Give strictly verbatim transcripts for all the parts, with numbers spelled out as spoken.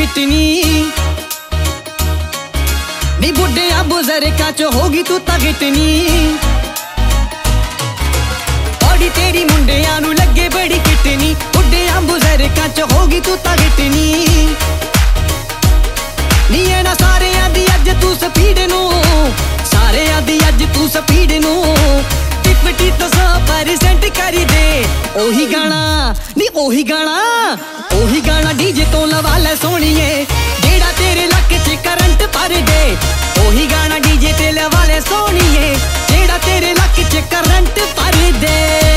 किटनी नी बुढ़िया बुजुर्गां च होगी तू तां किटनी। बॉडी तेरी मुंडियां नू लगे बड़ी किटनी, बुढ़िया बुजुर्गां च होगी तू तां किटनी। नी ना सारे दी अज तू स्पीड नू, सारे दी अज तू स्पीड नू टिपटी तो सौ परसेंट कर दे। ओही गाना नी ओही गाना ओही गाना डीजे तो लवा ले सोहणीए, जेड़ा तेरे लक च करंट भर दे। ओही गाना डीजे ते लवा ले सोहणीए, जेड़ा तेरे लक च करंट भर दे।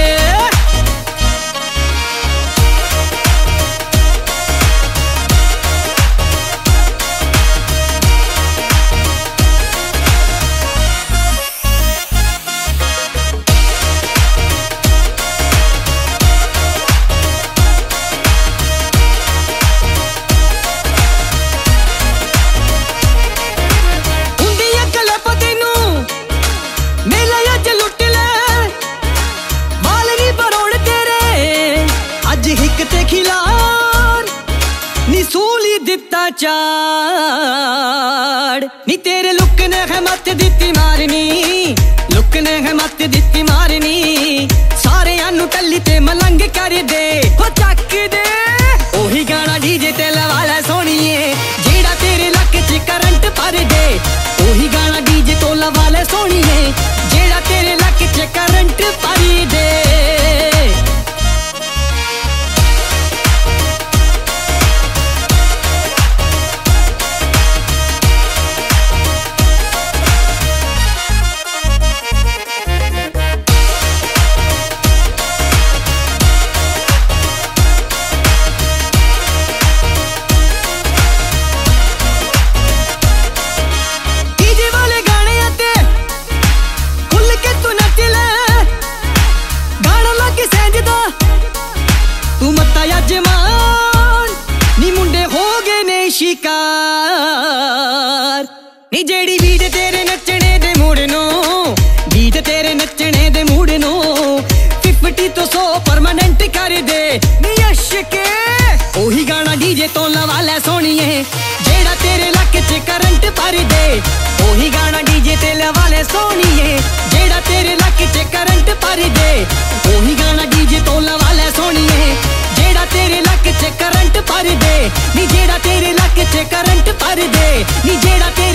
चाड़ नी तेरे लुक ने है मत दित्ती मारनी, लुक ने है मत दित्ती मारनी। सारे आनू टल्ली ते मलंग कर दे, हो चक दे। ओही गाना डीजे ते लवा ले सोहणीए, जेड़ा तेरे लक च करंट भर दे। ओही गाना डीजे तो लवा ले सोहणीए, जेड़ा तेरे लक च करंट भर दे। शिकार नी जेड़ी बीट तेरे नचने दे मूड नो, बीट तेरे नचने दे मूड नो फिफ्टी तो सौ परमानेंट कर दे। नी अशके ओही गाना डीजे तो लवा ले सोहणीए, जेड़ा तेरे लक च करंट भर दे। ओही गाना डीजे ते लवा ले सोहणीए, जेड़ा तेरे लक च करंट भर दे। ओही गाना डीजे तो लवा ले सोहणीए, जेड़ा तेरे लक च करंट भर दे। नी जेड़ा तेरे लक च करंट भर दे, नी जेड़ा